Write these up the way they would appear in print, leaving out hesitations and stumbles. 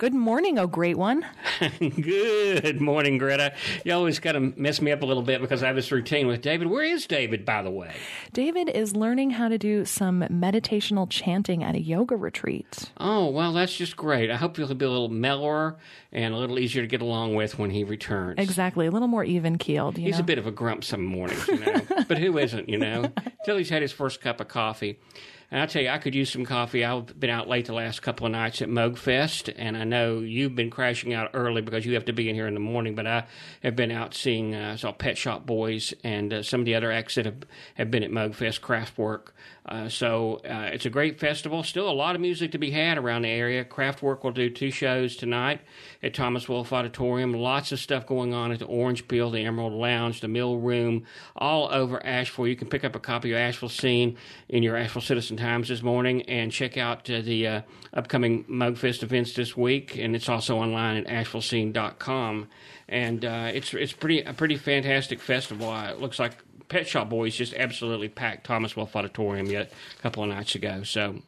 Good morning, oh great one. Good morning, Greta. You always kind of mess me up a little bit because I have this routine with David. Where is David, by the way? David is learning how to do some meditational chanting at a yoga retreat. Oh, well, that's just great. I hope he'll be a little mellower and a little easier to get along with when he returns. Exactly, a little more even-keeled. He's a bit of a grump some mornings, but who isn't, Till he's had his first cup of coffee. And I'll tell you, I could use some coffee. I've been out late the last couple of nights at Moog Fest, and I know you've been crashing out early because you have to be in here in the morning, but I have been out seeing saw Pet Shop Boys and some of the other acts that have been at Moog Fest, Kraftwerk. So it's a great festival. Still a lot of music to be had around the area. Kraftwerk will do 2 shows tonight at Thomas Wolfe Auditorium. Lots of stuff going on at the Orange Peel, the Emerald Lounge, the Mill Room, all over Asheville. You can pick up a copy of Asheville Scene in your Asheville Citizen Times this morning and check out the upcoming Moog Fest events this week. And it's also online at AshevilleScene.com. And it's a pretty fantastic festival. It looks like Pet Shop Boys just absolutely packed Thomas Wolfe Auditorium yet a couple of nights ago. So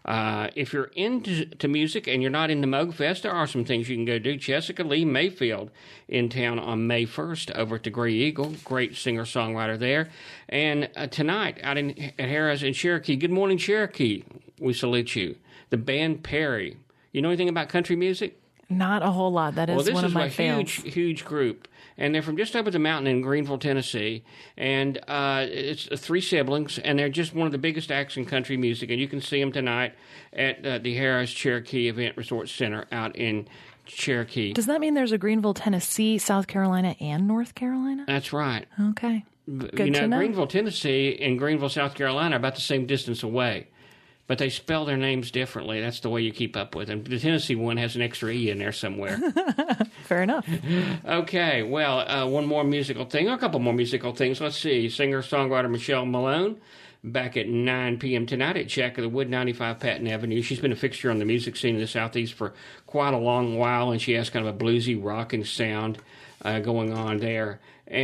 if you're into music and you're not into Moog Fest, there are some things you can go do. Jessica Lee Mayfield in town on May 1st over at the Gray Eagle. Great singer-songwriter there. And tonight out at Harrah's in Cherokee. Good morning, Cherokee. We salute you. The band Perry. You know anything about country music? Not a whole lot. That is one of my fails. This is a huge group. And they're from just over the mountain in Greenville, Tennessee. And it's 3 siblings, and they're just one of the biggest acts in country music. And you can see them tonight at the Harrah's Cherokee Event Resort Center out in Cherokee. Does that mean there's a Greenville, Tennessee, South Carolina, and North Carolina? That's right. Okay. Good to know. Greenville, Tennessee, and Greenville, South Carolina are about the same distance away. But they spell their names differently. That's the way you keep up with them. The Tennessee one has an extra E in there somewhere. Fair enough. Okay, well, one more musical thing, or a couple more musical things. Let's see. Singer-songwriter Michelle Malone, back at 9 p.m. tonight at Jack of the Wood, 95 Patton Avenue. She's been a fixture on the music scene in the Southeast for quite a long while, and she has kind of a bluesy, rocking sound going on there.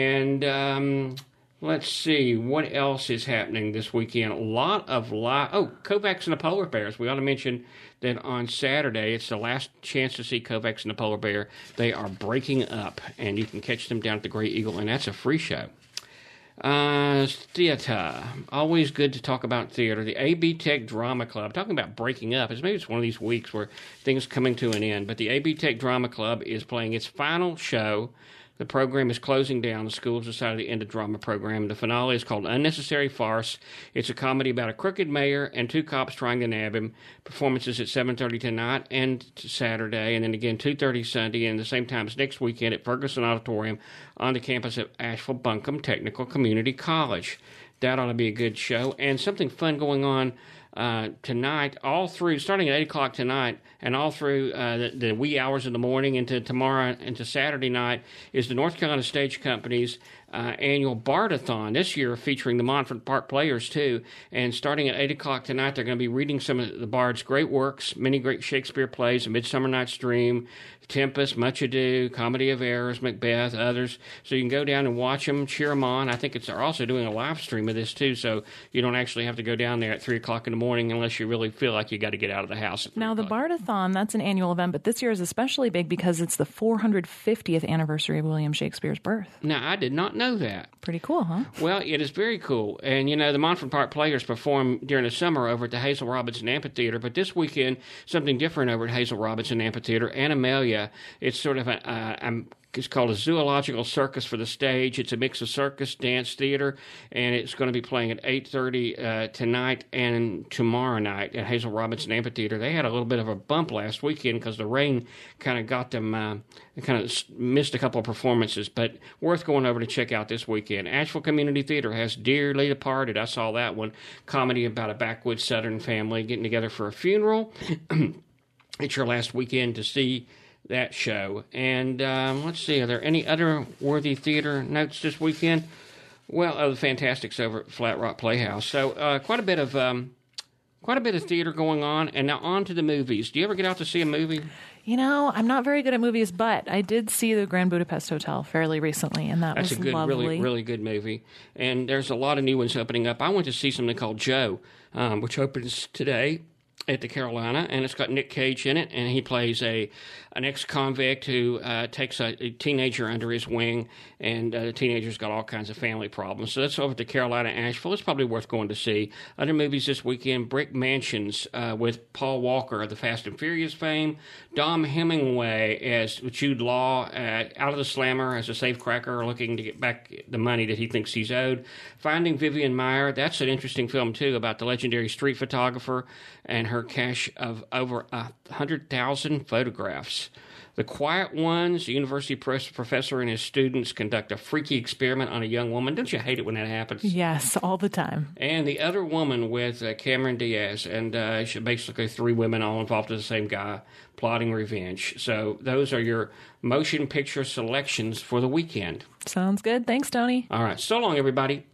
And let's see, what else is happening this weekend? A lot of Kovacs and the Polar Bears. We ought to mention that on Saturday, it's the last chance to see Kovacs and the Polar Bear. They are breaking up, and you can catch them down at the Gray Eagle, and that's a free show. Theater. Always good to talk about theater. The AB Tech Drama Club. Talking about breaking up. Maybe it's one of these weeks where things are coming to an end, but the AB Tech Drama Club is playing its final show. The program is closing down. The school has decided to end the drama program. The finale is called Unnecessary Farce. It's a comedy about a crooked mayor and 2 cops trying to nab him. Performances at 7:30 tonight and Saturday, and then again 2:30 Sunday, and the same times next weekend at Ferguson Auditorium on the campus of Asheville Buncombe Technical Community College. That ought to be a good show. And something fun going on tonight, all through, starting at 8 o'clock tonight, and all through the wee hours of the morning into tomorrow, into Saturday night, is the North Carolina Stage Company's annual Bardathon, this year featuring the Montford Park Players, too. And starting at 8 o'clock tonight, they're going to be reading some of the Bard's great works, many great Shakespeare plays, A Midsummer Night's Dream, Tempest, Much Ado, Comedy of Errors, Macbeth, others. So you can go down and watch them, cheer them on. I think they're also doing a live stream of this, too, so you don't actually have to go down there at 3 o'clock in the morning unless you really feel like you got to get out of the house. Now, the Bardathon, that's an annual event, but this year is especially big because it's the 450th anniversary of William Shakespeare's birth. Now, I did not know that. Pretty cool, huh? Well, it is very cool. And, the Montford Park Players perform during the summer over at the Hazel Robinson Amphitheater, but this weekend, something different over at Hazel Robinson Amphitheater. Animalia, it's sort of it's called a zoological circus for the stage. It's a mix of circus, dance, theater, and it's going to be playing at 8:30 tonight and tomorrow night at Hazel Robinson Amphitheater. They had a little bit of a bump last weekend because the rain kind of got them, kind of missed a couple of performances, but worth going over to check out this weekend. Asheville Community Theater has Dearly Departed. I saw that one. Comedy about a backwoods Southern family getting together for a funeral. It's your last weekend to see that show. And let's see, are there any other worthy theater notes this weekend? Well, the Fantastics over at Flat Rock Playhouse. So quite a bit of theater going on. And now on to the movies. Do you ever get out to see a movie? I'm not very good at movies, but I did see the Grand Budapest Hotel fairly recently, and that's a good, lovely. really, really good movie. And there's a lot of new ones opening up. I went to see something called Joe, which opens today. at the Carolina, and it's got Nick Cage in it, and he plays an ex-convict who takes a teenager under his wing, and the teenager's got all kinds of family problems. So that's over at the Carolina Asheville. It's probably worth going to see. Other movies this weekend: Brick Mansions with Paul Walker of the Fast and Furious fame, Dom Hemingway as Jude Law out of the slammer as a safecracker looking to get back the money that he thinks he's owed. Finding Vivian Maier, that's an interesting film too, about the legendary street photographer and her cache of over 100,000 photographs. The Quiet Ones, the university professor and his students conduct a freaky experiment on a young woman. Don't you hate it when that happens? Yes, all the time. And The Other Woman with Cameron Diaz, and basically three women all involved with the same guy plotting revenge. So those are your motion picture selections for the weekend. Sounds good. Thanks, Tony. All right. So long, everybody.